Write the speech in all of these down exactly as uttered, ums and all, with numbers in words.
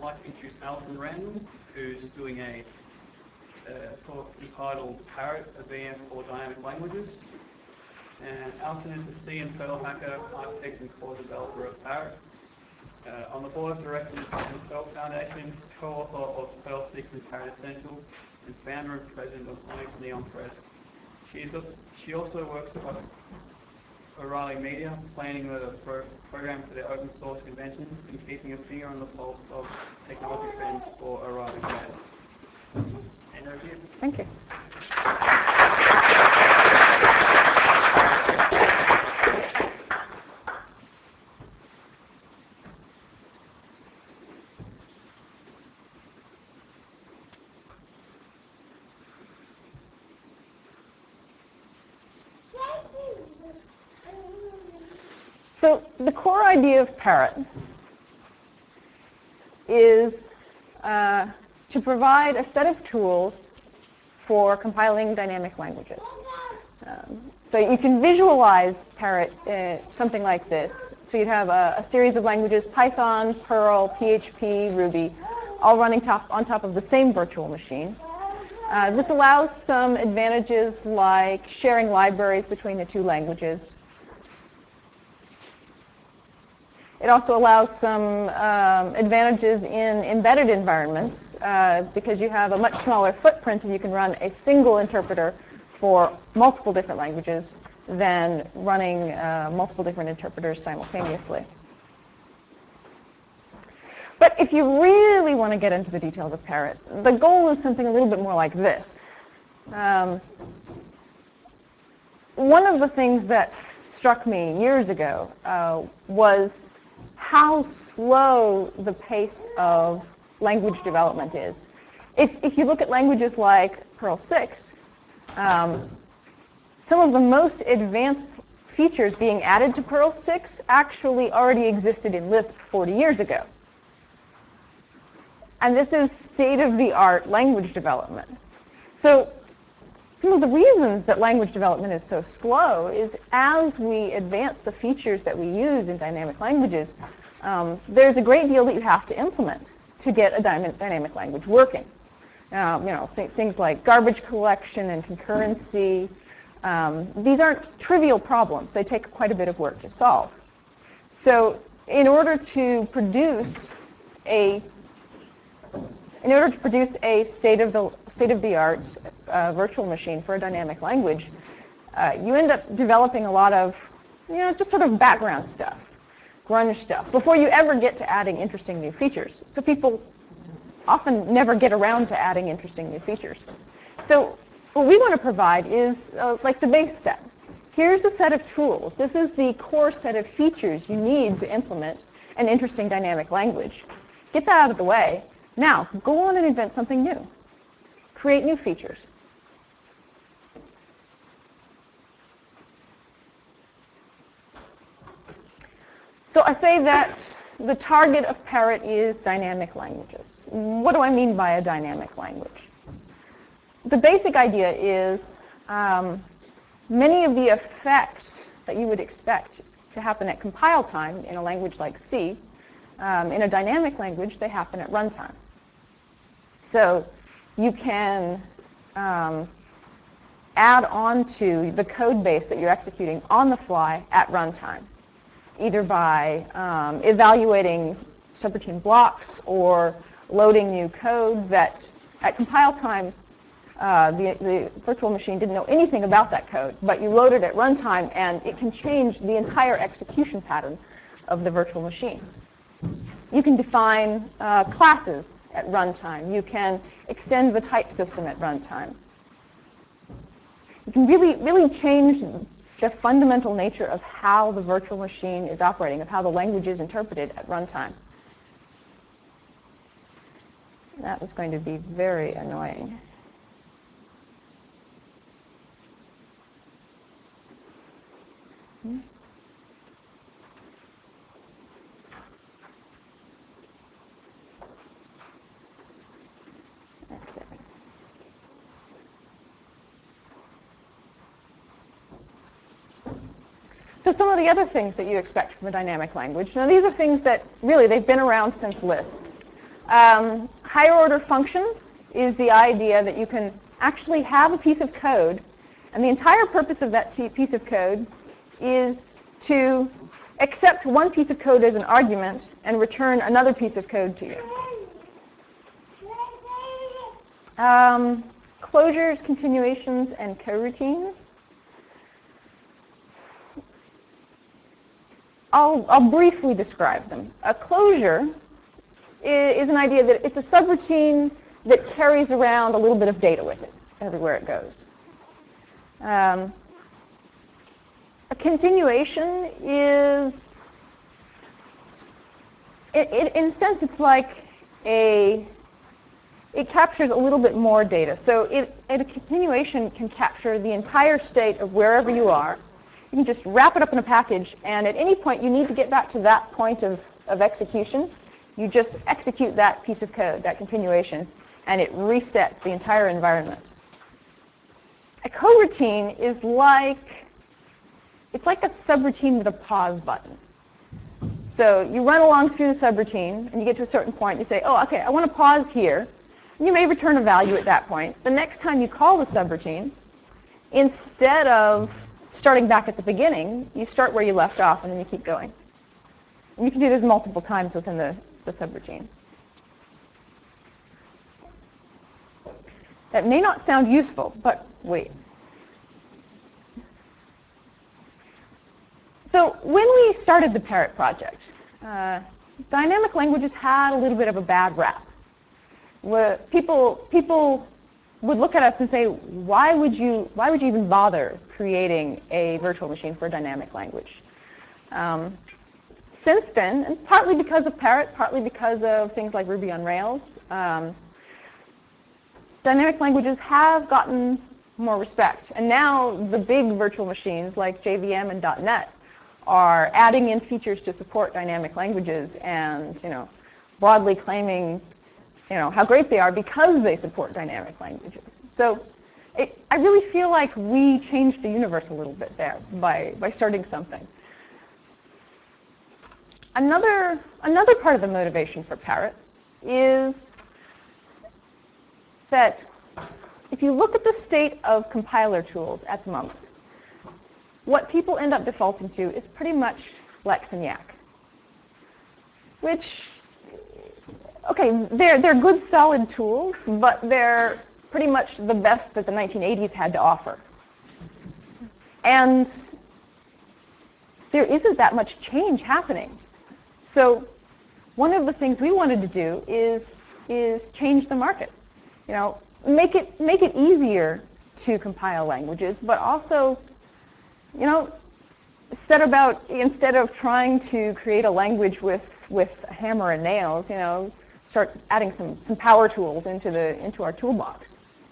like to introduce Alison Randall, who's doing a uh, talk entitled Parrot, a V M for Dynamic Languages. And Alison is the C and Perl hacker, architect and core developer of Parrot. Uh, on the board of directors of the Perl Foundation, co-author of Perl six and Parrot Essentials, and founder and president of Onyx Neon Press. She, is a, she also works at O'Reilly Media, planning the pro program for the open source convention and keeping a finger on the pulse of technology trends for O'Reilly Media. And over to you. Thank you. So the core idea of Parrot is uh, to provide a set of tools for compiling dynamic languages. Um, so you can visualize Parrot uh, something like this. So you'd have a, a series of languages, Python, Perl, P H P, Ruby, all running top, on top of the same virtual machine. Uh, this allows some advantages like sharing libraries between the two languages. It also allows some um, advantages in embedded environments uh, because you have a much smaller footprint and you can run a single interpreter for multiple different languages than running uh, multiple different interpreters simultaneously. But if you really want to get into the details of Parrot, the goal is something a little bit more like this. Um, one of the things that struck me years ago uh, was how slow the pace of language development is. If, if you look at languages like Perl six, um, some of the most advanced features being added to Perl six actually already existed in Lisp forty years ago. And this is state-of-the-art language development. So some of the reasons that language development is so slow is as we advance the features that we use in dynamic languages, um, there's a great deal that you have to implement to get a dynamic language working. Um, you know, th things like garbage collection and concurrency. Um, these aren't trivial problems. They take quite a bit of work to solve. So in order to produce a In order to produce a state-of-the state-of-the-art uh, virtual machine for a dynamic language, uh, you end up developing a lot of, you know, just sort of background stuff, grunge stuff, before you ever get to adding interesting new features. So people often never get around to adding interesting new features. So what we want to provide is uh, like the base set. Here's the set of tools. This is the core set of features you need to implement an interesting dynamic language. Get that out of the way. Now, go on and invent something new. Create new features. So I say that the target of Parrot is dynamic languages. What do I mean by a dynamic language? The basic idea is um, many of the effects that you would expect to happen at compile time in a language like C, um, in a dynamic language, they happen at runtime. So you can um, add on to the code base that you're executing on the fly at runtime, either by um, evaluating subroutine blocks or loading new code that at compile time uh, the, the virtual machine didn't know anything about that code, but you load it at runtime and it can change the entire execution pattern of the virtual machine. You can define uh, classes at runtime. You can extend the type system at runtime. You can really, really change the fundamental nature of how the virtual machine is operating, of how the language is interpreted at runtime. That was going to be very annoying. Hmm? Okay. So some of the other things that you expect from a dynamic language, now these are things that really they've been around since Lisp. Um, higher order functions is the idea that you can actually have a piece of code, and the entire purpose of that t piece of code is to accept one piece of code as an argument and return another piece of code to you. Um, closures, continuations, and coroutines. I'll, I'll briefly describe them. A closure is, is an idea that it's a subroutine that carries around a little bit of data with it everywhere it goes. Um, a continuation is, it, it, in a sense, it's like a, it captures a little bit more data. So it, a continuation can capture the entire state of wherever you are. You can just wrap it up in a package, and at any point you need to get back to that point of, of execution, you just execute that piece of code, that continuation, and it resets the entire environment. A coroutine is like, it's like a subroutine with a pause button. So you run along through the subroutine, and you get to a certain point, you say, oh, okay, I want to pause here. And you may return a value at that point. The next time you call the subroutine, instead of starting back at the beginning, you start where you left off, and then you keep going. And you can do this multiple times within the, the subroutine. That may not sound useful, but wait. So when we started the Parrot project, uh, dynamic languages had a little bit of a bad rap. Where people, people would look at us and say, why would you, why would you even bother creating a virtual machine for a dynamic language? Um, since then, and partly because of Parrot, partly because of things like Ruby on Rails, um, dynamic languages have gotten more respect. And now the big virtual machines like J V M and dot net are adding in features to support dynamic languages and, you know, broadly claiming, you know, how great they are because they support dynamic languages. So it, I really feel like we changed the universe a little bit there by, by starting something. Another, another part of the motivation for Parrot is that if you look at the state of compiler tools at the moment, what people end up defaulting to is pretty much Lex and Yak, which, okay, they're, they're good, solid tools, but they're pretty much the best that the nineteen eighties had to offer. And there isn't that much change happening. So one of the things we wanted to do is, is change the market. You know, make it, make it easier to compile languages, but also, you know, set about, instead of trying to create a language with, with a hammer and nails, you know, start adding some, some power tools into, the, into our toolbox.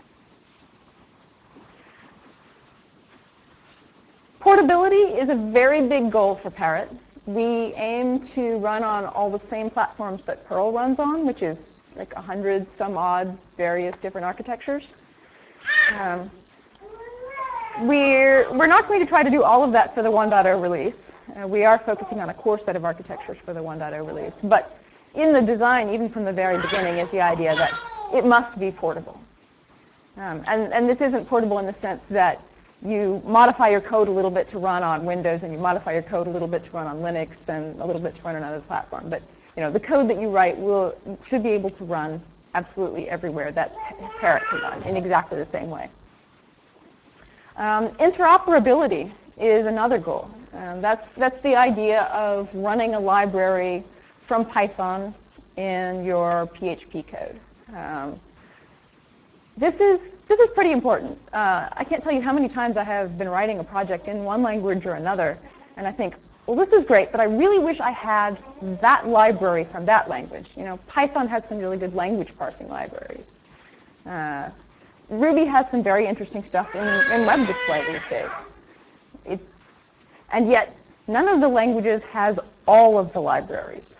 Portability is a very big goal for Parrot. We aim to run on all the same platforms that Perl runs on, which is like a hundred some odd various different architectures. Um, we're, we're not going to try to do all of that for the one point oh release. Uh, we are focusing on a core set of architectures for the one point oh release. But in the design, even from the very beginning, is the idea that it must be portable. Um, and, and this isn't portable in the sense that you modify your code a little bit to run on Windows, and you modify your code a little bit to run on Linux, and a little bit to run on another platform. But you know, the code that you write will should be able to run absolutely everywhere that Parrot can run in exactly the same way. Um, interoperability is another goal. Um, that's that's the idea of running a library from Python in your P H P code. Um, This is, this is pretty important. Uh, I can't tell you how many times I have been writing a project in one language or another, and I think, well, this is great, but I really wish I had that library from that language. You know, Python has some really good language parsing libraries. Uh, Ruby has some very interesting stuff in, in WebDisplay these days. It, and yet, none of the languages has all of the libraries.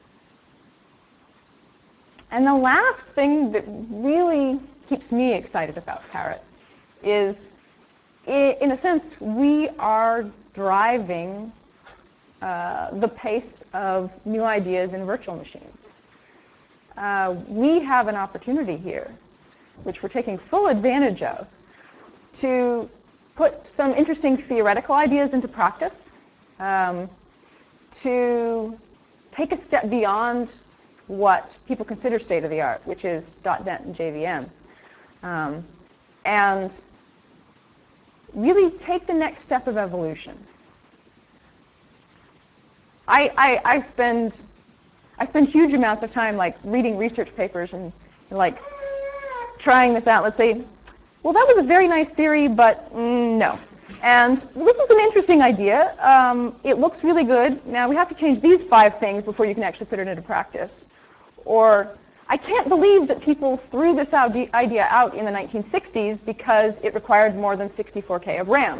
And the last thing that really keeps me excited about Parrot is, in a sense, we are driving uh, the pace of new ideas in virtual machines. uh, we have an opportunity here, which we're taking full advantage of, to put some interesting theoretical ideas into practice, um, to take a step beyond what people consider state-of-the-art, which is dot net and J V M, um, and really take the next step of evolution. I, I, I spend I spend huge amounts of time like reading research papers and, and like trying this out. Let's say, well, that was a very nice theory, but mm, no. And well, this is an interesting idea. Um, it looks really good. Now we have to change these five things before you can actually put it into practice. Or I can't believe that people threw this idea out in the nineteen sixties because it required more than sixty-four K of RAM.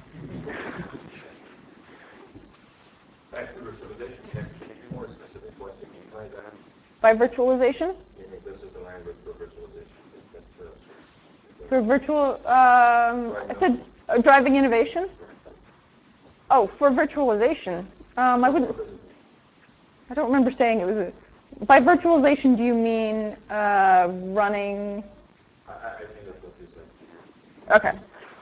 Back to virtualization, can you be more specific what you mean by that? By virtualization? You mean this is the language for virtualization? That's the, the For virtual, um, I said uh, driving innovation? Oh, for virtualization, um, I wouldn't, I don't remember saying it was a, by virtualization do you mean uh, running? I, I think that's what you said. Okay.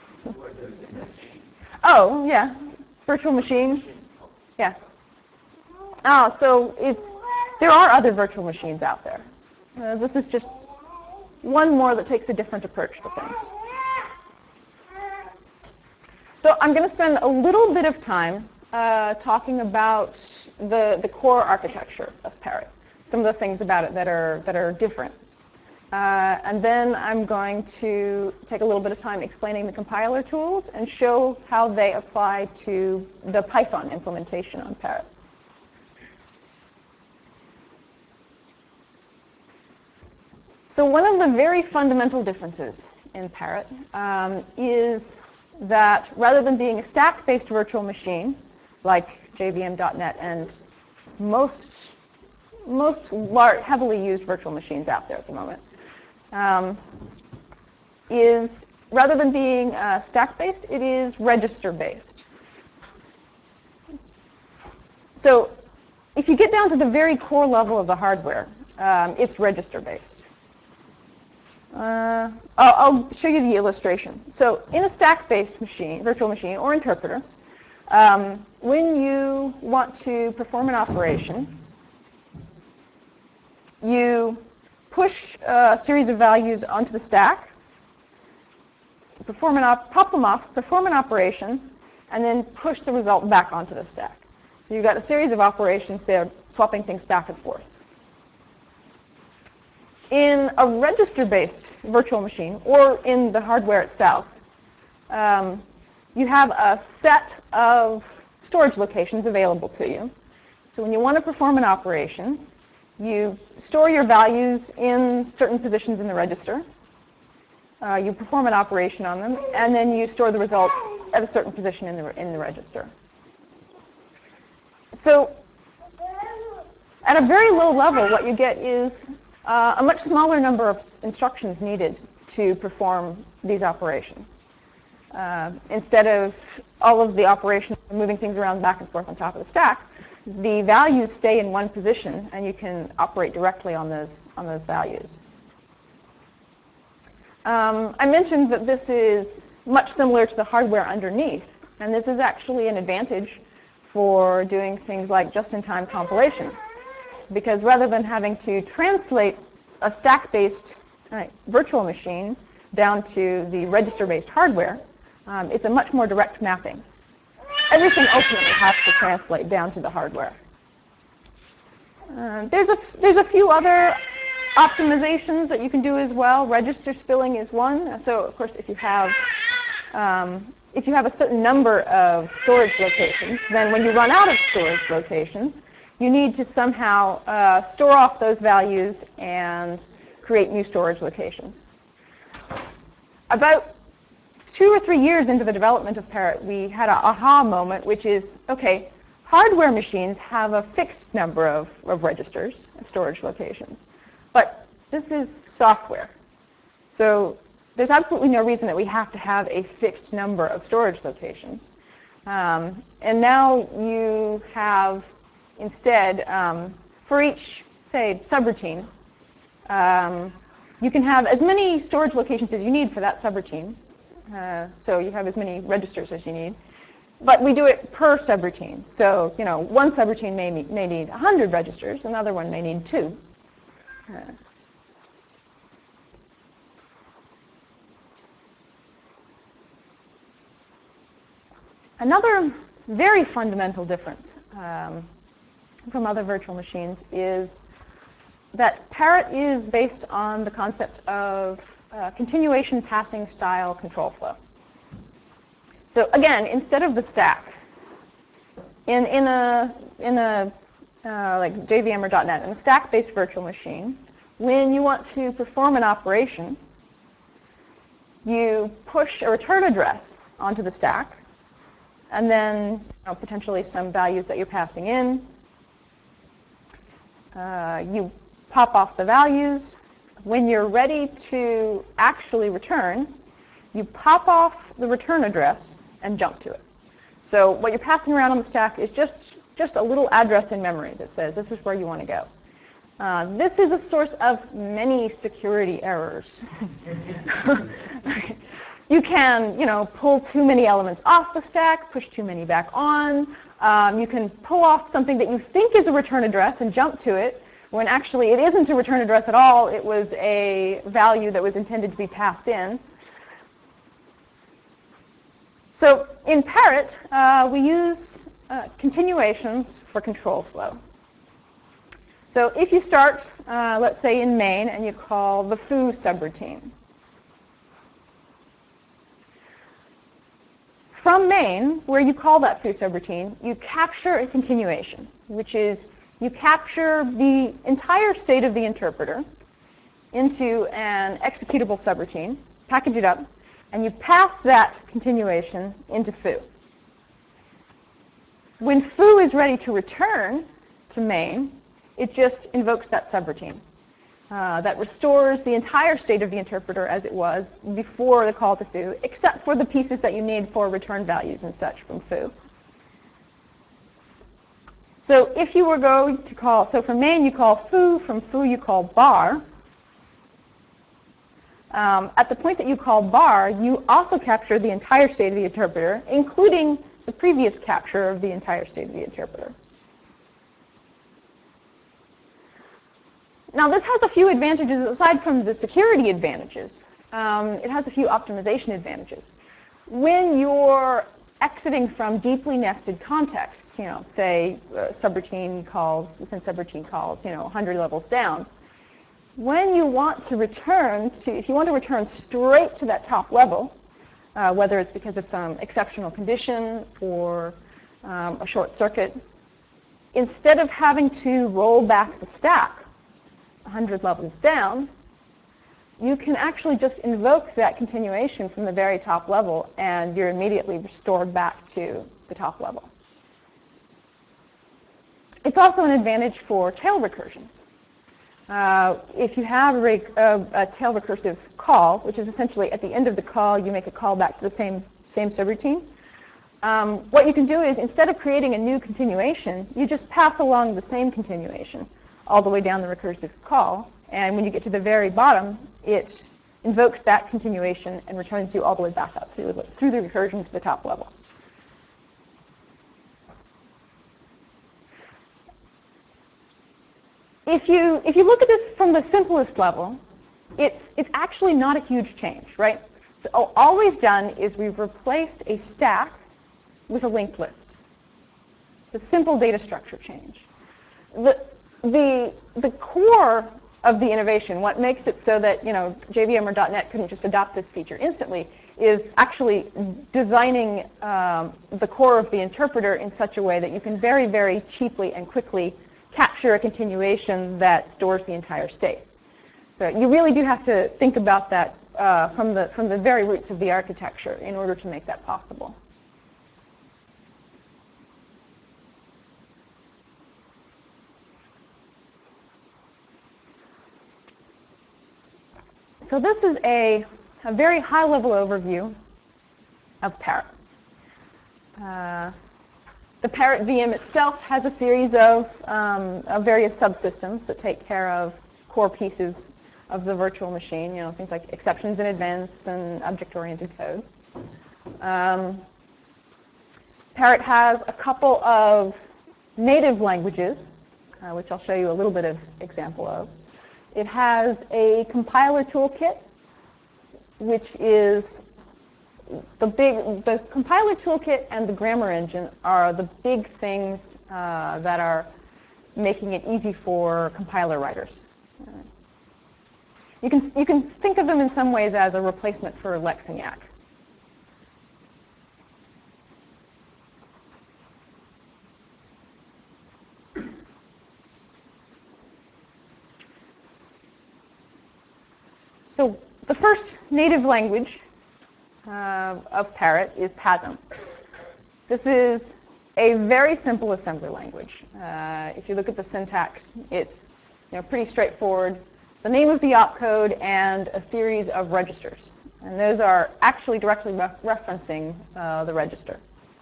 Oh, yeah, virtual machine. Yeah. Oh, so it's, there are other virtual machines out there. Uh, this is just one more that takes a different approach to things. So I'm going to spend a little bit of time uh, talking about the, the core architecture of Parrot, some of the things about it that are, that are different. Uh, and then I'm going to take a little bit of time explaining the compiler tools and show how they apply to the Python implementation on Parrot. So one of the very fundamental differences in Parrot um, is that rather than being a stack-based virtual machine, like J V M dot net and most, most large, heavily used virtual machines out there at the moment, um, is rather than being uh, stack-based, it is register-based. So if you get down to the very core level of the hardware, um, it's register-based. Uh, I'll, I'll show you the illustration. So in a stack-based machine, virtual machine, or interpreter, um, when you want to perform an operation, you push a series of values onto the stack, perform an op pop them off, perform an operation, and then push the result back onto the stack. So you've got a series of operations there, swapping things back and forth. In a register-based virtual machine, or in the hardware itself, um, you have a set of storage locations available to you. So when you want to perform an operation, you store your values in certain positions in the register. Uh, you perform an operation on them, and then you store the result at a certain position in the, in the register. So at a very low level, what you get is uh, a much smaller number of instructions needed to perform these operations. Uh, instead of all of the operations moving things around back and forth on top of the stack, the values stay in one position, and you can operate directly on those, on those values. Um, I mentioned that this is much similar to the hardware underneath, and this is actually an advantage for doing things like just-in-time compilation. Because rather than having to translate a stack-based uh, virtual machine down to the register-based hardware, um, it's a much more direct mapping. Everything ultimately has to translate down to the hardware. Uh, there's, a there's a few other optimizations that you can do as well. Register spilling is one. So, of course, if you have um, if you have a certain number of storage locations, then when you run out of storage locations, you need to somehow uh, store off those values and create new storage locations. About two or three years into the development of Parrot, we had an aha moment, which is, okay, hardware machines have a fixed number of, of registers, of storage locations. But this is software. So there's absolutely no reason that we have to have a fixed number of storage locations. Um, and now you have, instead, um, for each, say, subroutine, Um, you can have as many storage locations as you need for that subroutine. Uh, so you have as many registers as you need. But we do it per subroutine. So, you know, one subroutine may, may need one hundred registers, another one may need two. Uh, another very fundamental difference um, from other virtual machines is that Parrot is based on the concept of uh, continuation passing style control flow. So again, instead of the stack, in, in a, in a uh, like J V M or dot net, in a stack-based virtual machine, when you want to perform an operation, you push a return address onto the stack, and then you know, potentially some values that you're passing in. Uh, you pop off the values. When you're ready to actually return, you pop off the return address and jump to it. So what you're passing around on the stack is just, just a little address in memory that says this is where you want to go. Uh, this is a source of many security errors. You can, you know, pull too many elements off the stack, push too many back on. Um, you can pull off something that you think is a return address and jump to it, when actually it isn't a return address at all. It was a value that was intended to be passed in. So in Parrot, uh, we use uh, continuations for control flow. So if you start, uh, let's say in main, and you call the foo subroutine. From main, where you call that foo subroutine, you capture a continuation, which is you capture the entire state of the interpreter into an executable subroutine, package it up, and you pass that continuation into foo. When foo is ready to return to main, it just invokes that subroutine. Uh, that restores the entire state of the interpreter as it was before the call to foo, except for the pieces that you need for return values and such from foo. So if you were going to call, so from main you call foo, from foo you call bar. Um, at the point that you call bar, you also capture the entire state of the interpreter, including the previous capture of the entire state of the interpreter. Now, this has a few advantages aside from the security advantages. Um, it has a few optimization advantages. When you're exiting from deeply nested contexts, you know, say uh, subroutine calls, within subroutine calls, you know, one hundred levels down, when you want to return to, if you want to return straight to that top level, uh, whether it's because of some exceptional condition or um, a short circuit, instead of having to roll back the stack one hundred levels down, you can actually just invoke that continuation from the very top level, and you're immediately restored back to the top level. It's also an advantage for tail recursion. Uh, if you have a, rec a, a tail recursive call, which is essentially at the end of the call, you make a call back to the same, same subroutine, um, what you can do is instead of creating a new continuation, you just pass along the same continuation all the way down the recursive call. And when you get to the very bottom, it invokes that continuation and returns you all the way back up through, through the recursion to the top level. If you, if you look at this from the simplest level, it's, it's actually not a huge change, right? So all we've done is we've replaced a stack with a linked list. It's a simple data structure change. The, the, the core of the innovation, what makes it so that, you know, J V M or dot net couldn't just adopt this feature instantly, is actually designing um, the core of the interpreter in such a way that you can very, very cheaply and quickly capture a continuation that stores the entire state. So you really do have to think about that uh, from the, from the very roots of the architecture in order to make that possible. So this is a, a very high-level overview of Parrot. Uh, the Parrot V M itself has a series of, um, of various subsystems that take care of core pieces of the virtual machine, you know, things like exceptions in advance and object-oriented code. Um, Parrot has a couple of native languages, uh, which I'll show you a little bit of example of. It has a compiler toolkit, which is the big, the compiler toolkit and the grammar engine are the big things uh, that are making it easy for compiler writers. Uh, you can, you can think of them in some ways as a replacement for Lex and Yak. So the first native language uh, of Parrot is Pasm. This is a very simple assembly language. Uh, if you look at the syntax, it's you know, pretty straightforward. The name of the opcode and a series of registers. And those are actually directly re referencing uh, the register.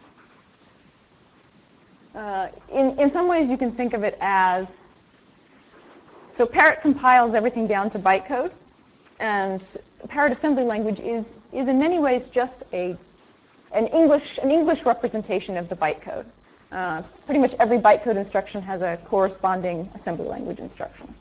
Uh, in, in some ways, you can think of it as, so Parrot compiles everything down to bytecode. And Parrot assembly language is, is in many ways just a, an, English, an English representation of the bytecode. Uh, pretty much every bytecode instruction has a corresponding assembly language instruction.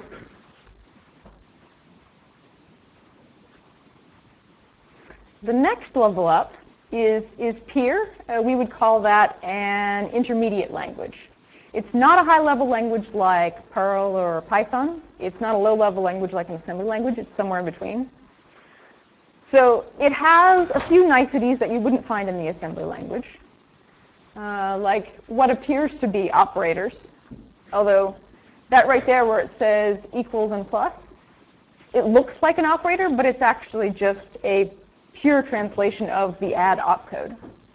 The next level up is, is Peer. Uh, we would call that an intermediate language. It's not a high-level language like Perl or Python. It's not a low-level language like an assembly language. It's somewhere in between. So it has a few niceties that you wouldn't find in the assembly language, uh, like what appears to be operators, although that right there where it says equals and plus, it looks like an operator, but it's actually just a pure translation of the add opcode.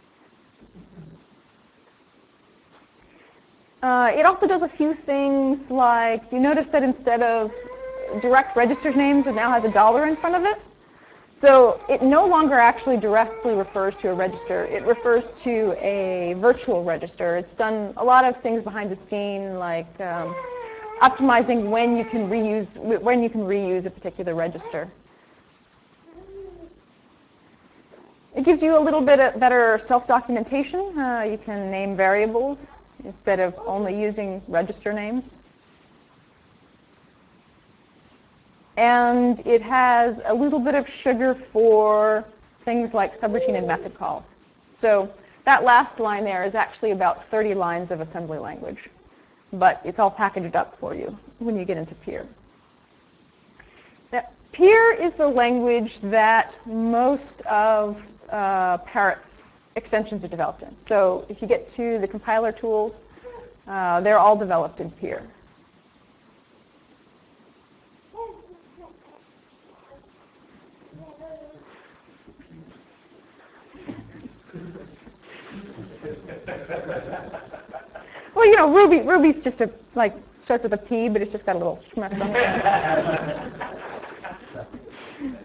Uh, it also does a few things like, you notice that instead of direct register names, it now has a dollar in front of it. So it no longer actually directly refers to a register. It refers to a virtual register. It's done a lot of things behind the scene, like um, optimizing when you can reuse when you can reuse a particular register. It gives you a little bit of better self-documentation. Uh, you can name variables instead of only using register names. And it has a little bit of sugar for things like subroutine and method calls. So that last line there is actually about thirty lines of assembly language, but it's all packaged up for you when you get into Peer. Now, Peer is the language that most of uh, Parrot's extensions are developed in. So if you get to the compiler tools, uh, they're all developed in Peer. Well, you know, Ruby, Ruby's just a, like, starts with a P, but it's just got a little schmuck on it.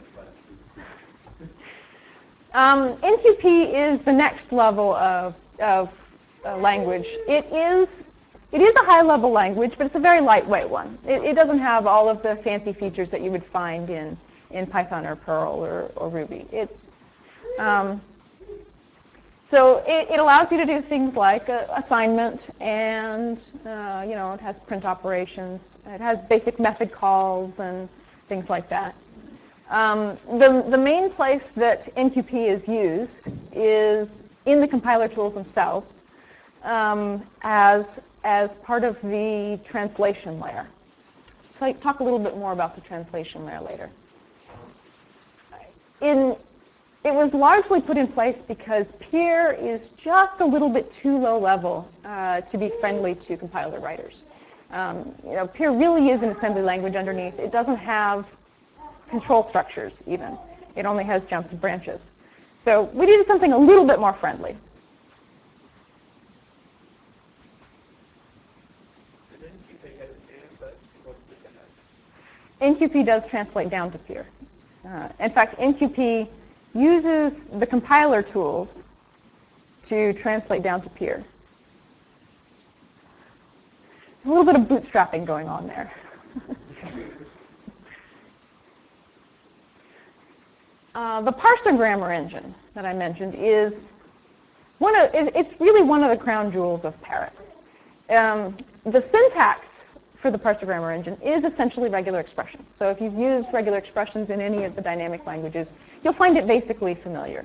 um, N Q P is the next level of, of uh, language. It is, it is a high-level language, but it's a very lightweight one. It, it doesn't have all of the fancy features that you would find in, in Python or Perl or, or Ruby. It's, um, So it, it allows you to do things like uh, assignment, and uh, you know, it has print operations. It has basic method calls and things like that. Um, the, the main place that N Q P is used is in the compiler tools themselves um, as, as part of the translation layer. So I'll talk a little bit more about the translation layer later. In It was largely put in place because Peer is just a little bit too low level uh, to be friendly to compiler writers. Um, you know, Peer really is an assembly language underneath. It doesn't have control structures even. It only has jumps and branches. So we needed something a little bit more friendly. N Q P does translate down to Peer. Uh, in fact, N Q P uses the compiler tools to translate down to Peer. There's a little bit of bootstrapping going on there. uh, the parser grammar engine that I mentioned is one of, it's really one of the crown jewels of Parrot. Um, the syntax for the parser grammar engine is essentially regular expressions. So if you've used regular expressions in any of the dynamic languages, you'll find it basically familiar.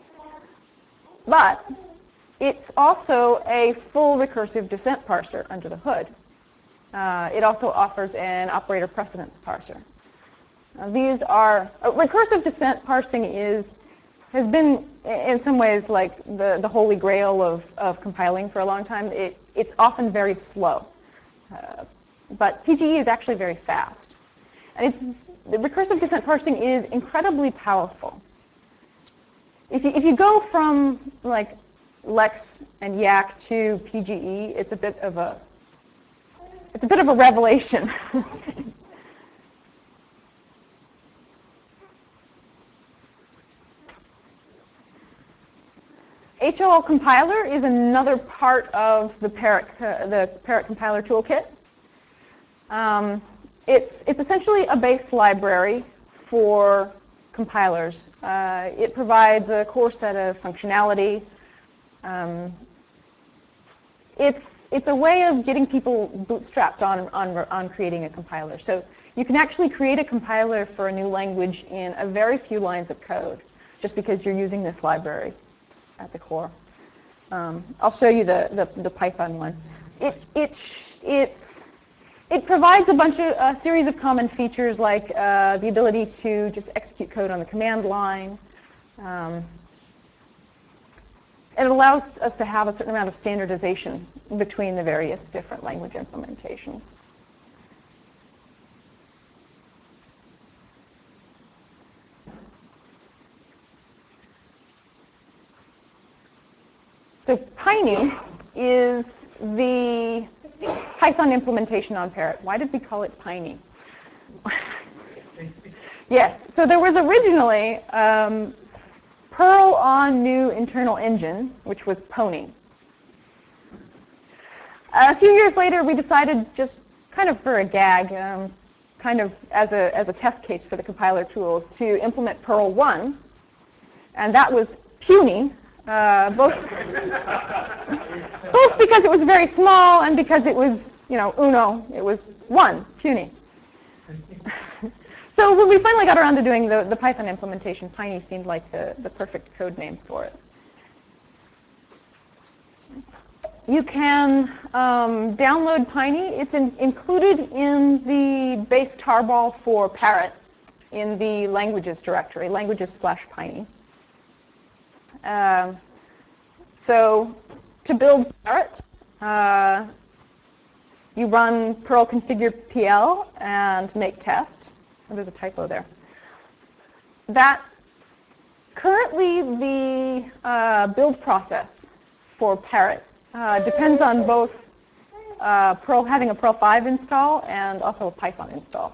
But it's also a full recursive descent parser under the hood. Uh, it also offers an operator precedence parser. Uh, these are, uh, recursive descent parsing is, has been in some ways like the, the holy grail of, of compiling for a long time. It, it's often very slow. Uh, but P G E is actually very fast. And it's, the recursive descent parsing is incredibly powerful. If you, if you go from like Lex and Yak to P G E, it's a bit of a, it's a bit of a revelation. H O L compiler is another part of the Parrot, uh, the Parrot compiler toolkit. Um, it's, it's essentially a base library for compilers. Uh, it provides a core set of functionality. Um, it's, it's a way of getting people bootstrapped on, on, on creating a compiler. So you can actually create a compiler for a new language in a very few lines of code, just because you're using this library at the core. Um, I'll show you the, the, the Python one. It, it, it's, it provides a bunch of, a series of common features like uh, the ability to just execute code on the command line. Um, it allows us to have a certain amount of standardization between the various different language implementations. So Piney is the Python implementation on Parrot. Why did we call it Piney? Yes, so there was originally um, Perl on new internal engine, which was Pony. A few years later, we decided, just kind of for a gag, um, kind of as a, as a test case for the compiler tools, to implement Perl one, and that was Puny. Uh, both, both because it was very small and because it was, you know, uno, it was one, puny. So when we finally got around to doing the, the Python implementation, Piney seemed like the, the perfect code name for it. You can um, download Piney. It's in, included in the base tarball for Parrot in the languages directory, languages slash Piney. Um, so to build Parrot, uh, you run Perl configure P L and make test. Oh, there's a typo there. That currently the uh, build process for Parrot uh, depends on both uh, Perl having a Perl five install and also a Python install.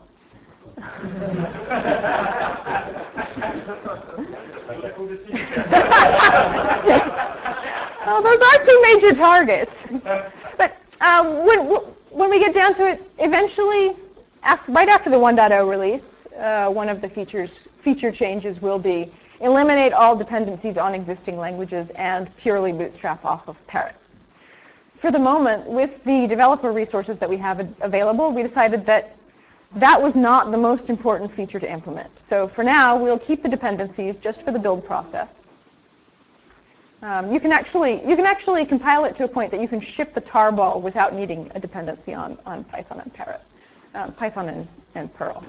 Well, those are two major targets. But um, when, when we get down to it, eventually, after, right after the one point oh release, uh, one of the features, feature changes will be eliminate all dependencies on existing languages and purely bootstrap off of Parrot. For the moment, with the developer resources that we have available, we decided that that was not the most important feature to implement. So for now, we'll keep the dependencies just for the build process. Um, you can actually you can actually compile it to a point that you can ship the tarball without needing a dependency on, on Python and Parrot, um, Python and, and Perl.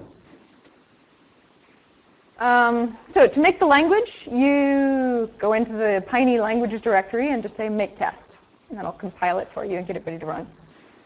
Um, so to make the language, you go into the Piney languages directory and just say make test. And that'll compile it for you and get it ready to run.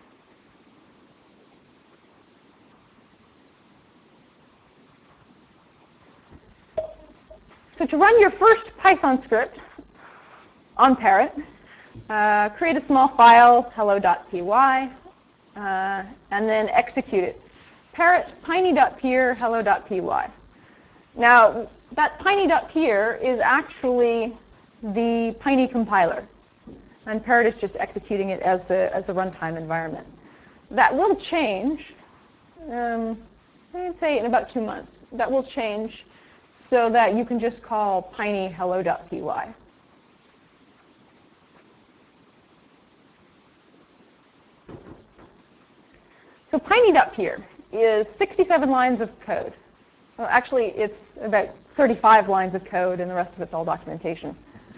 So to run your first Python script on Parrot, uh, create a small file, hello.py, uh, and then execute it. Parrot piney.peer hello.py. Now, that piney.peer is actually the Piney compiler, and Parrot is just executing it as the as the runtime environment. That will change, um, I'd say in about two months. That will change so that you can just call Piney hello.py. So Piney.py is sixty-seven lines of code. Well, actually, it's about thirty-five lines of code, and the rest of it's all documentation.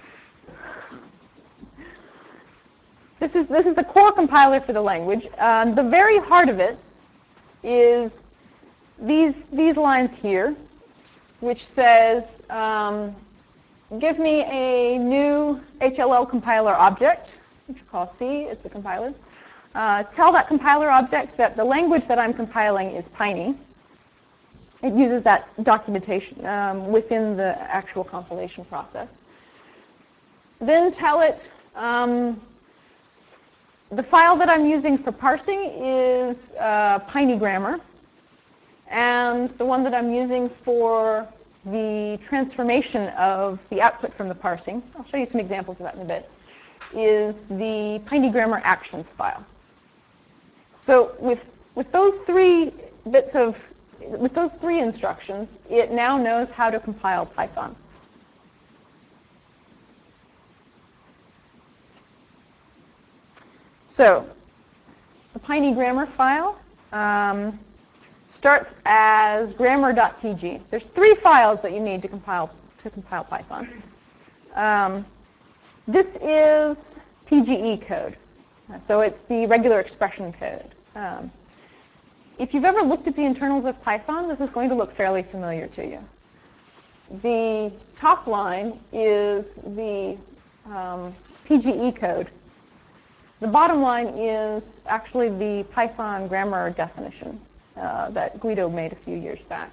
This is, this is the core compiler for the language. Um, the very heart of it is these, these lines here, which says, um, give me a new H L L compiler object, which we call C, it's a compiler. Uh, tell that compiler object that the language that I'm compiling is Piney. It uses that documentation um, within the actual compilation process. Then tell it, um, the file that I'm using for parsing is uh, Piney grammar. And the one that I'm using for the transformation of the output from the parsing, I'll show you some examples of that in a bit, is the Piney grammar actions file. So with, with those three bits of, with those three instructions, it now knows how to compile Python. So the Piney grammar file um, starts as grammar.pg. There's three files that you need to compile to compile Python. Um, this is P G E code, so it's the regular expression code. Um, if you've ever looked at the internals of Python, this is going to look fairly familiar to you. The top line is the um, P G E code. The bottom line is actually the Python grammar definition uh, that Guido made a few years back.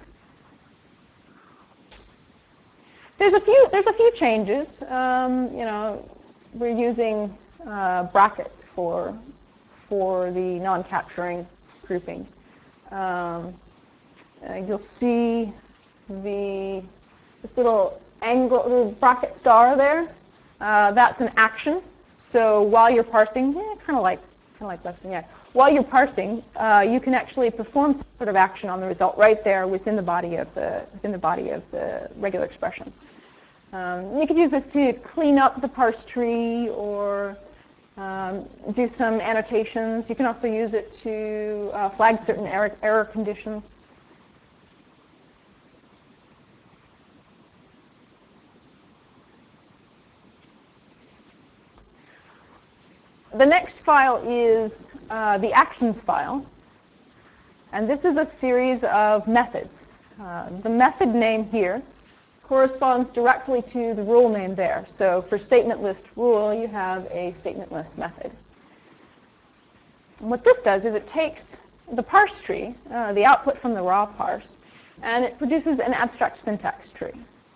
There's a few, there's a few changes. Um, you know, we're using uh, brackets for, for the non-capturing grouping. Um, uh, you'll see the, this little angle, little bracket star there. Uh, that's an action. So while you're parsing, yeah, kind of like, kind of like Webster, yeah. While you're parsing, uh, you can actually perform some sort of action on the result right there within the body of the within the body of the regular expression. Um, you could use this to clean up the parse tree or um, do some annotations. You can also use it to uh, flag certain error, error conditions. The next file is uh, the actions file, and this is a series of methods. Uh, the method name here corresponds directly to the rule name there. So for statement list rule, you have a statement list method. And what this does is it takes the parse tree, uh, the output from the raw parse, and it produces an abstract syntax tree.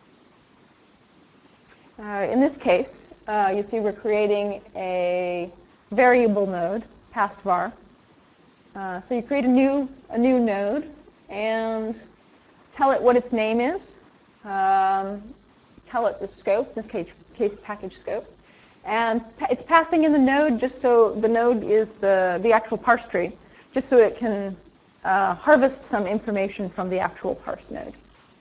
Uh, in this case, uh, you see we're creating a variable node, past var. Uh, so you create a new, a new node and tell it what its name is. Um, tell it the scope, in this case, case package scope. And pa it's passing in the node just so the node is the, the actual parse tree, just so it can uh, harvest some information from the actual parse node.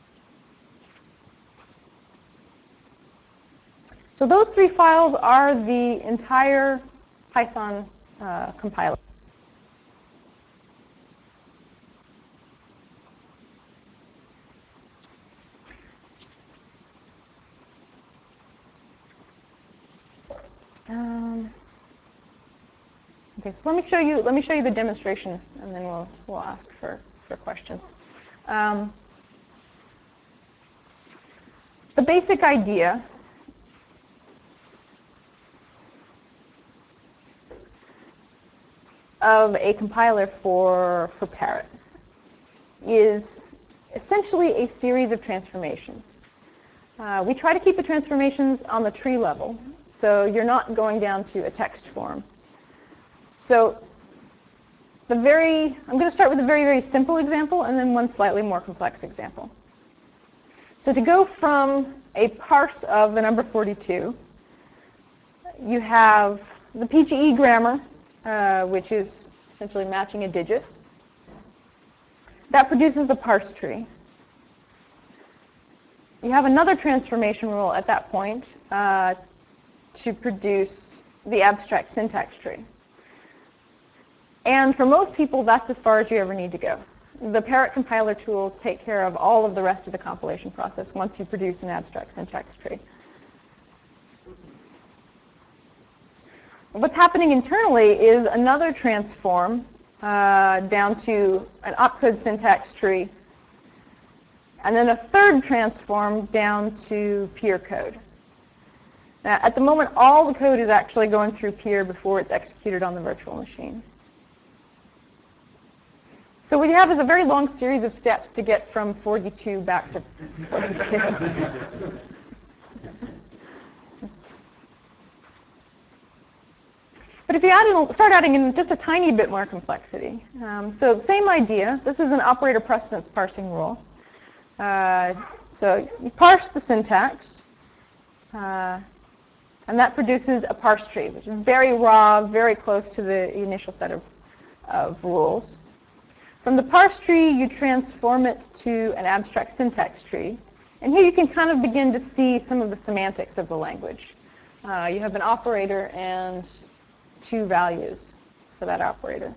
So those three files are the entire Python uh, compiler. Um, okay, so let me show you. Let me show you the demonstration, and then we'll we'll ask for for questions. Um, the basic idea of a compiler for for Parrot is essentially a series of transformations. Uh, we try to keep the transformations on the tree level, so you're not going down to a text form. So the very, I'm going to start with a very, very simple example and then one slightly more complex example. So to go from a parse of the number forty-two, you have the P G E grammar, uh, which is essentially matching a digit. That produces the parse tree. you have another transformation rule at that point uh, to produce the abstract syntax tree. And for most people, that's as far as you ever need to go. The Parrot compiler tools take care of all of the rest of the compilation process once you produce an abstract syntax tree. What's happening internally is another transform uh, down to an opcode syntax tree, and then a third transform down to peer code. Now, at the moment, all the code is actually going through peer before it's executed on the virtual machine. So what you have is a very long series of steps to get from forty-two back to forty-two. But if you add in, start adding in just a tiny bit more complexity, um, so same idea. This is an operator precedence parsing rule. Uh, so you parse the syntax, uh, and that produces a parse tree, which is very raw, very close to the initial set of, of rules. From the parse tree, you transform it to an abstract syntax tree. And here you can kind of begin to see some of the semantics of the language. Uh, you have an operator and two values for that operator.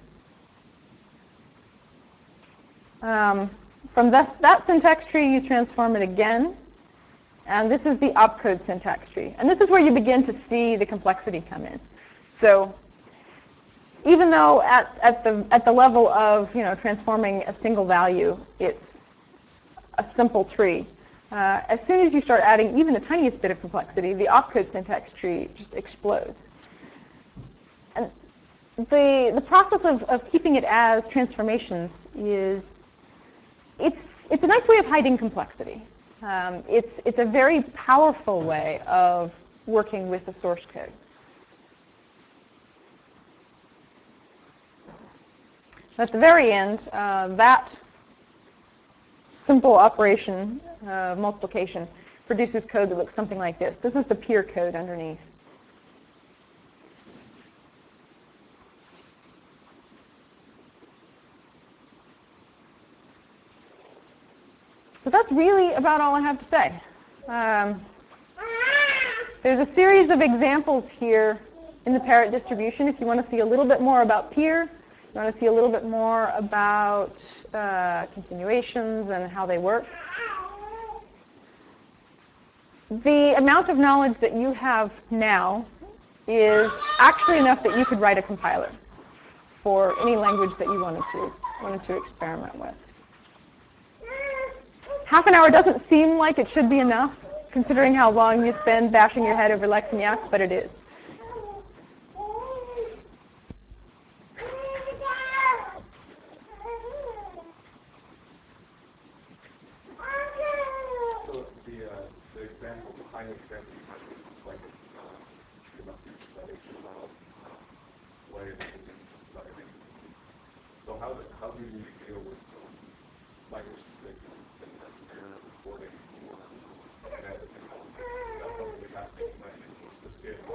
Um, from this, that syntax tree, you transform it again. And this is the opcode syntax tree. And this is where you begin to see the complexity come in. So even though at, at, the, at the level of you know, transforming a single value, it's a simple tree, uh, as soon as you start adding even the tiniest bit of complexity, the opcode syntax tree just explodes. And the, the process of, of keeping it as transformations is, it's, it's a nice way of hiding complexity. Um, it's, it's a very powerful way of working with the source code. At the very end, uh, that simple operation, uh, multiplication, produces code that looks something like this. This is the peer code underneath. So that's really about all I have to say. Um, there's a series of examples here in the Parrot distribution if you want to see a little bit more about peer. You want to see a little bit more about uh, continuations and how they work. The amount of knowledge that you have now is actually enough that you could write a compiler for any language that you wanted to, wanted to experiment with. Half an hour doesn't seem like it should be enough, considering how long you spend bashing your head over Lex and Yak, but it is. So the, uh, the example, behind the example, it's like uh, domestic citation model way of using citing. So how do, how do you deal with language mistakes and error reporting? And that's something we have to implement in sophisticated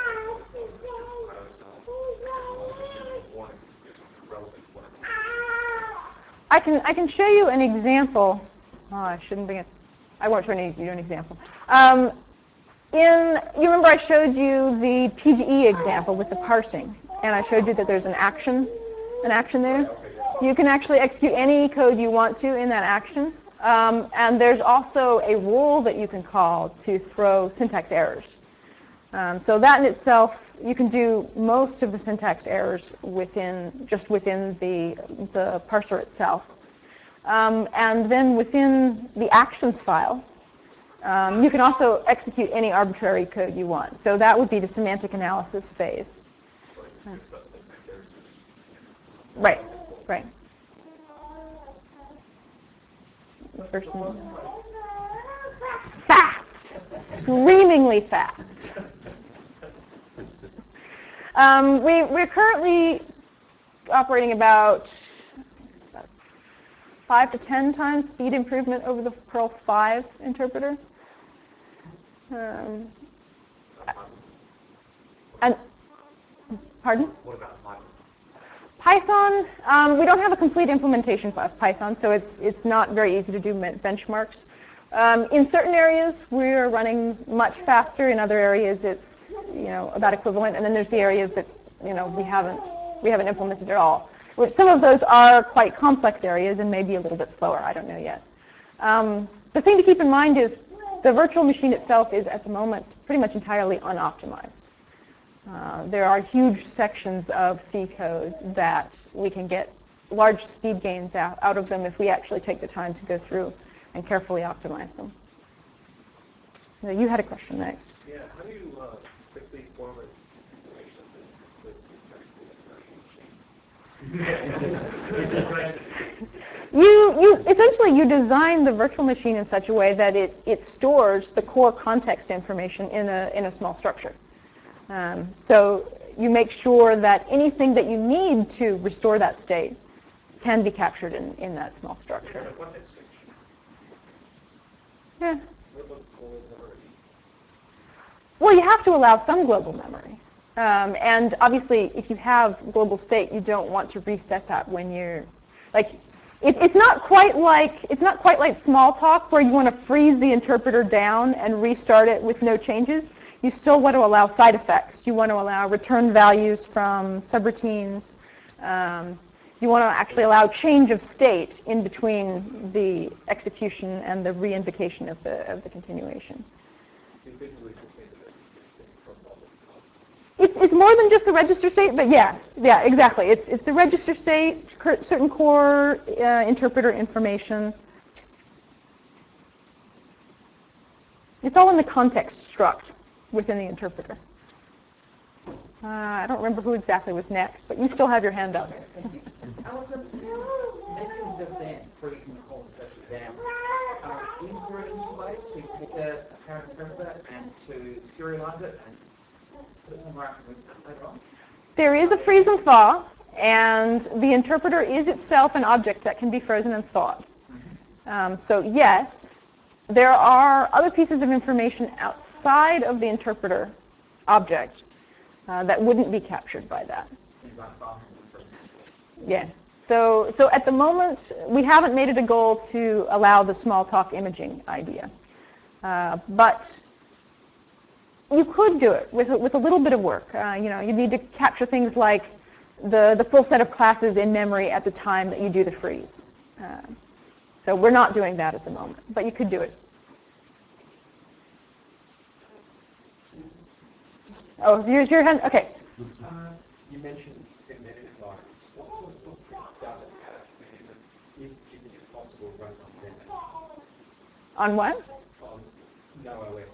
warnings if relevant when I can I can show you an example. Oh, I shouldn't bring it. I won't show you an example. Um, in you remember I showed you the P G E example with the parsing, and I showed you that there's an action, an action there. You can actually execute any code you want to in that action, um, and there's also a rule that you can call to throw syntax errors. Um, so that in itself, you can do most of the syntax errors within just within the the parser itself. Um, and then within the actions file, um, you can also execute any arbitrary code you want. So that would be the semantic analysis phase. Uh, right, right. First one. Fast, screamingly fast. Um, we, we're currently operating about five to ten times speed improvement over the Perl five interpreter. Um, and pardon? What about Python? Python, um, we don't have a complete implementation of Python, so it's it's not very easy to do benchmarks. Um, in certain areas, we're running much faster. In other areas, it's you know about equivalent. And then there's the areas that you know we haven't we haven't implemented at all. Which some of those are quite complex areas and maybe a little bit slower. I don't know yet. Um, the thing to keep in mind is the virtual machine itself is at the moment pretty much entirely unoptimized. Uh, there are huge sections of C code that we can get large speed gains out, out of them if we actually take the time to go through and carefully optimize them. Now, you had a question next. Yeah, how do you uh, quickly format information that lives in you, you, essentially, you design the virtual machine in such a way that it, it stores the core context information in a, in a small structure. Um, so you make sure that anything that you need to restore that state can be captured in, in that small structure. Yeah. Well, you have to allow some global memory. Um, and obviously, if you have global state, you don't want to reset that when you're, like, it, it's not quite like, it's not quite like Smalltalk where you want to freeze the interpreter down and restart it with no changes. You still want to allow side effects. You want to allow return values from subroutines. Um, you want to actually allow change of state in between the execution and the reinvocation of the, of the continuation. It's, it's more than just the register state, but yeah, yeah, exactly. It's, it's the register state, certain core uh, interpreter information. It's all in the context struct within the interpreter. Uh, I don't remember who exactly was next, but you still have your hand up. Alison, you mentioned just then freezing the whole interpreter down. Uh, is there an easy way to take a, a parent interpreter and to serialize it and put it somewhere after later on? There is a freeze and thaw, and the interpreter is itself an object that can be frozen and thawed. Mm-hmm. um, so yes, there are other pieces of information outside of the interpreter object uh, that wouldn't be captured by that. Yeah. So, so at the moment, we haven't made it a goal to allow the Smalltalk imaging idea. Uh, but you could do it with, with a little bit of work. Uh, you know, you need to capture things like the, the full set of classes in memory at the time that you do the freeze. Uh, so we're not doing that at the moment, but you could do it. Oh, here's your hand. Okay. Uh, you mentioned embedded environments. What sort of footprint does it have? Is, is it possible to run on them? On what? On no O S.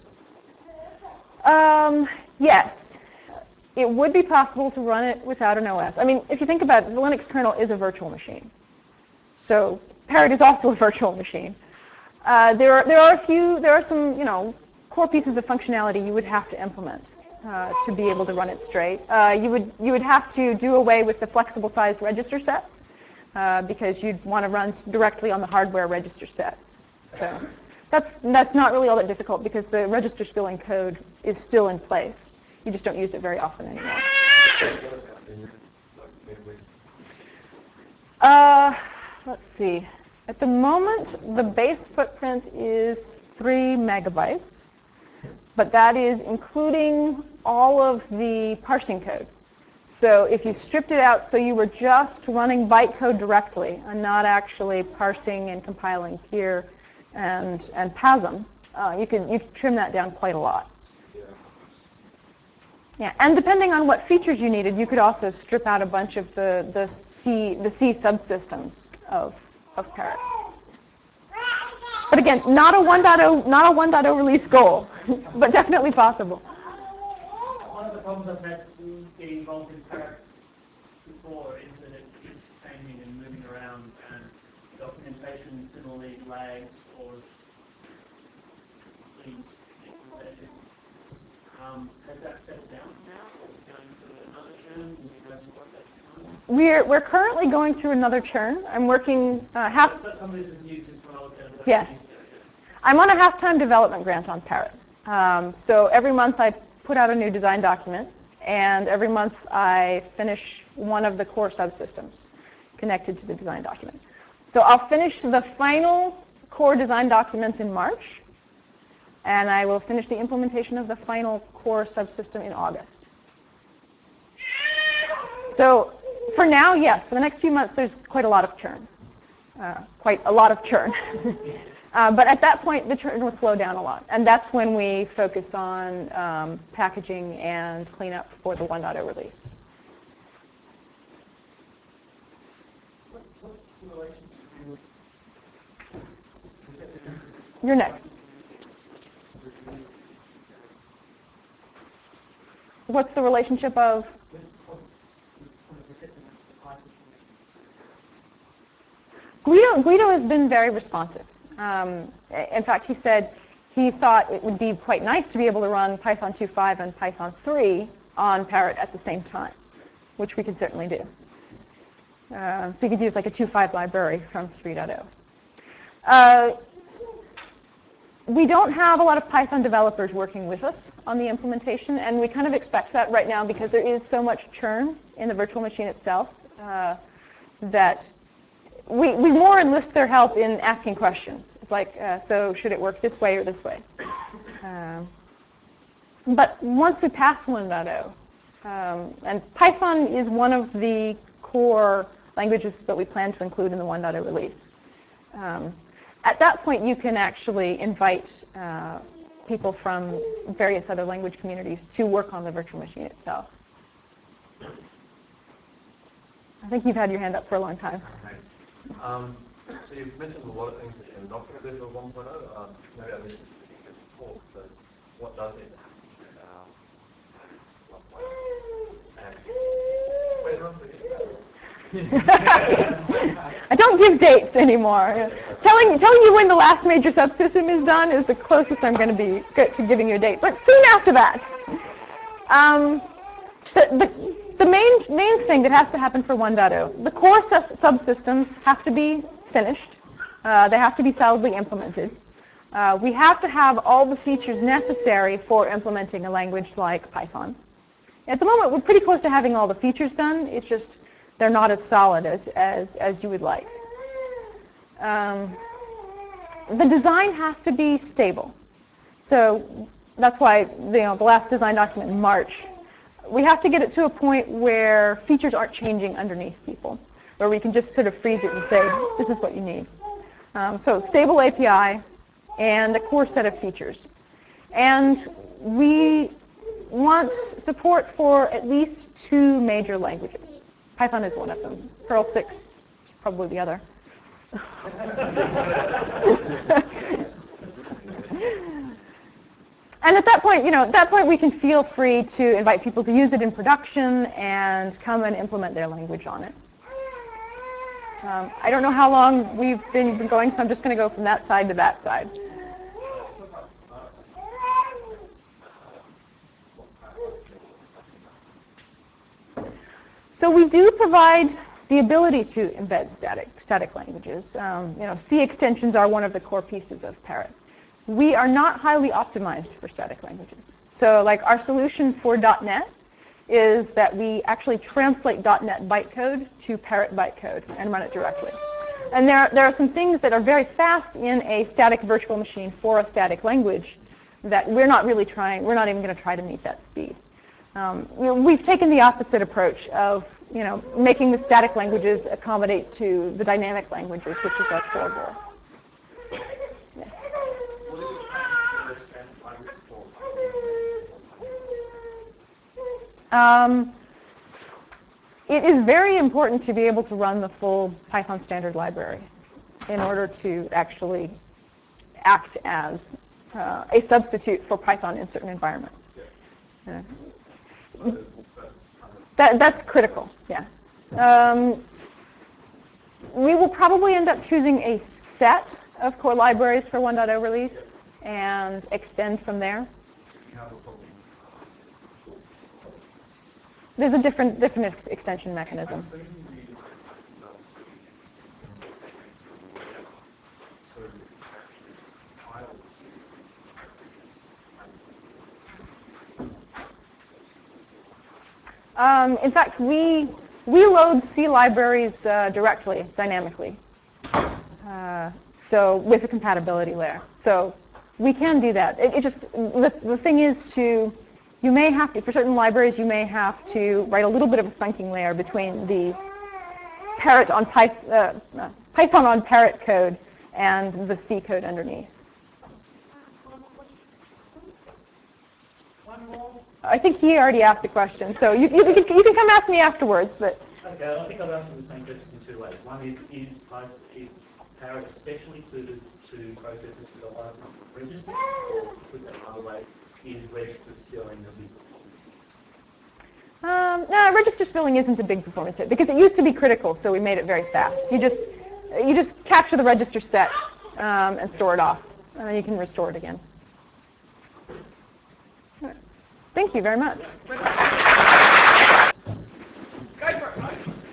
Um, yes. It would be possible to run it without an O S. I mean, if you think about it, the Linux kernel is a virtual machine. So Parrot is also a virtual machine. Uh, there are there are a few there are some you know core pieces of functionality you would have to implement uh, to be able to run it straight. Uh, you would you would have to do away with the flexible sized register sets uh, because you'd want to run directly on the hardware register sets. So that's that's not really all that difficult because the register spilling code is still in place. You just don't use it very often anymore. Uh, let's see. At the moment, the base footprint is three megabytes, but that is including all of the parsing code. So if you stripped it out so you were just running bytecode directly and not actually parsing and compiling Peer and, and P A S M, uh, you could you could trim that down quite a lot. Yeah, and depending on what features you needed, you could also strip out a bunch of the the C the C subsystems of of Parrot. But again, not a one point oh not a one point oh release goal, but definitely possible. One of the problems I've had getting involved in Parrot before is that it keeps changing and moving around, and documentation similarly lags or leaves implementation. Um, has that settled down now? Going through another churn? You guys work that We're we're currently going through another churn. I'm working uh, half. So some of this is new since when I was there. Yeah. I'm on a half-time development grant on Parrot. Um, so every month I put out a new design document, and every month I finish one of the core subsystems connected to the design document. So I'll finish the final core design documents in March, and I will finish the implementation of the final core subsystem in August. So for now, yes, for the next few months, there's quite a lot of churn. Uh, quite a lot of churn. uh, but at that point, the churn will slow down a lot. And that's when we focus on um, packaging and cleanup for the one point oh release. What's the relationship between You're next. What's the relationship of? Guido, Guido has been very responsive. Um, in fact, he said he thought it would be quite nice to be able to run Python two point five and Python three on Parrot at the same time, which we could certainly do. Uh, so you could use like a two point five library from three point oh. Uh, we don't have a lot of Python developers working with us on the implementation, and we kind of expect that right now because there is so much churn in the virtual machine itself uh, that we, we more enlist their help in asking questions. It's like, uh, so should it work this way or this way? Um, but once we pass one point oh, um, and Python is one of the core languages that we plan to include in the one point oh release. Um, at that point, you can actually invite uh, people from various other language communities to work on the virtual machine itself. I think you've had your hand up for a long time. Thanks. Um, so you've mentioned a lot of things that you're not going to do for one point oh. Um, maybe I missed this before, so what does it uh, one point oh? And wait, no, forget that. I don't give dates anymore. Telling, telling you when the last major subsystem is done is the closest I'm going to be to giving you a date, but soon after that. Um, the, the, the main, main thing that has to happen for one point oh, the core sus subsystems have to be finished. Uh, they have to be solidly implemented. Uh, we have to have all the features necessary for implementing a language like Python. At the moment, we're pretty close to having all the features done. It's just they're not as solid as, as, as you would like. Um, the design has to be stable. So that's why you know, the last design document in March, we have to get it to a point where features aren't changing underneath people, where we can just sort of freeze it and say, this is what you need. Um, so stable A P I and a core set of features. And we want support for at least two major languages. Python is one of them. Perl six is probably the other. And at that point, you know, at that point, we can feel free to invite people to use it in production and come and implement their language on it. Um, I don't know how long we've been going, so I'm just going to go from that side to that side. So we do provide the ability to embed static, static languages. Um, you know, C extensions are one of the core pieces of Parrot. We are not highly optimized for static languages. So like our solution for dot net is that we actually translate dot net bytecode to Parrot bytecode and run it directly. And there, there are some things that are very fast in a static virtual machine for a static language that we're not really trying, we're not even going to try to meet that speed. Um, you know, we've taken the opposite approach of, you know, making the static languages accommodate to the dynamic languages, which is our core goal. Yeah. What is the plan for standard language for? Um, it is very important to be able to run the full Python standard library in order to actually act as uh, a substitute for Python in certain environments. Yeah. That, that's critical, yeah. Um, we will probably end up choosing a set of core libraries for one point oh release and extend from there. There's a different, different ex extension mechanism. Um, in fact, we, we load C libraries uh, directly, dynamically. Uh, so with a compatibility layer. So we can do that. It, it just, the, the thing is to, you may have to, for certain libraries, you may have to write a little bit of a thunking layer between the Parrot on Python, uh, uh, Python on Parrot code and the C code underneath. One more. I think he already asked a question, so you, you, you, can, you can come ask me afterwards. But Okay, I think I've asked the same question in two ways. One is, is, Python, is Parrot especially suited to processes with a large number of registers? Or put that another way, is register scaling a big performance hit? Um, no, register spilling isn't a big performance hit because it used to be critical, so we made it very fast. You just you just capture the register set um, and store it off, and then you can restore it again. All right. Thank you very much.